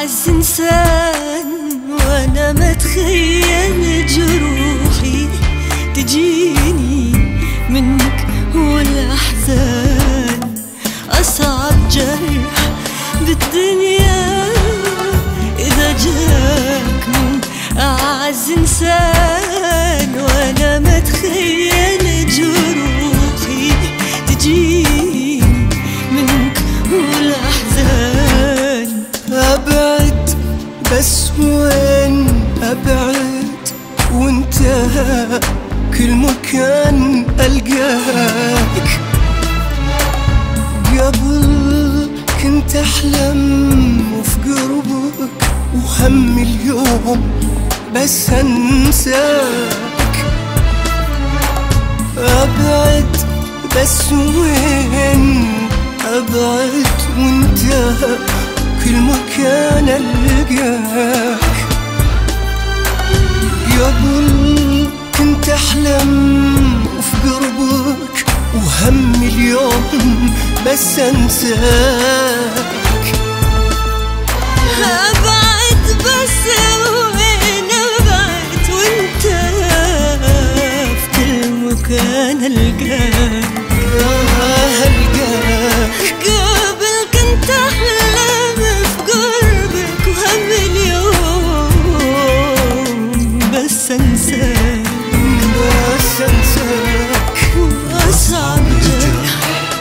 أعز إنسان وأنا ما أتخيل جروحي تجيني منك والأحزان. أصعب جرح بالدنيا إذا جاك من أعز إنسان وأنا ما أتخيل جروحي تجيني منك والأحزان. أبعد بس وين أبعد وانت كل مكان ألقاك. قبل كنت أحلم وفي قربك وهم اليوم بس أنساك. أبعد بس وين أبعد وانت كل مكان ألقاك. قبل كنت أحلم وفي قربك وهم اليوم بس أنساك. أبعد بس وين أبعد وانت في كل مكان ألقاك. قبل كنت أحلم في قربك وهم اليوم بس أنساك. وأصعب جرح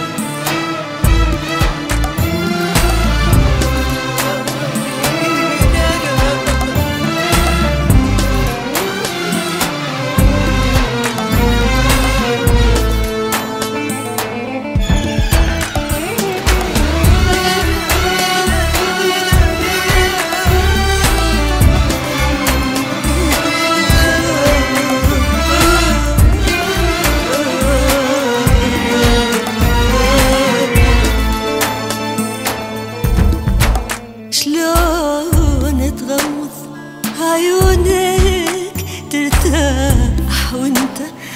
عيونك ترتاح وانت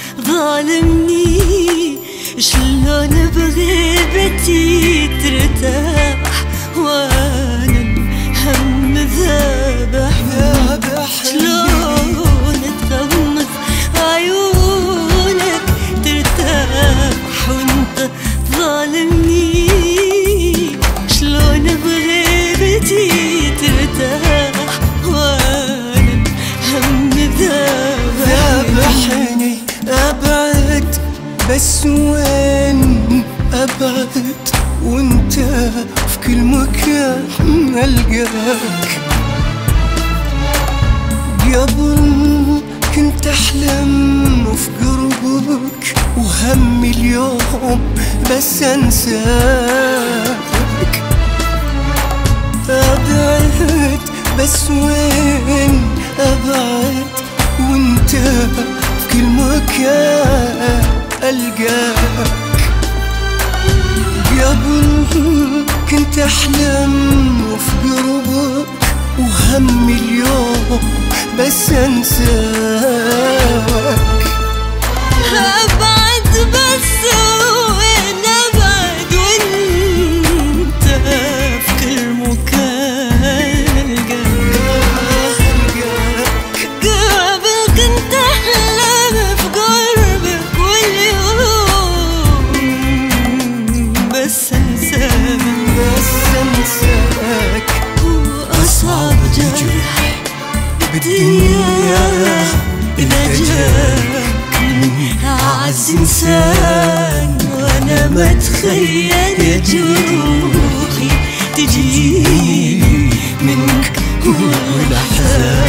ظالمني. شلون بغيبتي ترتاح وانا هم ذابح. شلون تغمض عيونك ترتاح وانت ظالمني. شلون بغيبتي ترتاح وانا هم ذابحني. أبعد بس وين أبعد وانت في كل مكان ألقاك. قبل كنت أحلم في قربك وهم اليوم بس أنساك. أبعد بس وين أبعد وانت في كل مكان ألقاك. قبل كنت أحلم في قربك وهم اليوم بس أنساك. أبعد بس وين أبعد وانت في كل مكان ألقاك. قبل كنت أحلم في قربك واليوم بس أنساك. وأصعب جرح بالدنيا إذا جاك من أعز إنسان وأنا ما أتخيل جروحي تجيني منك والأحزان.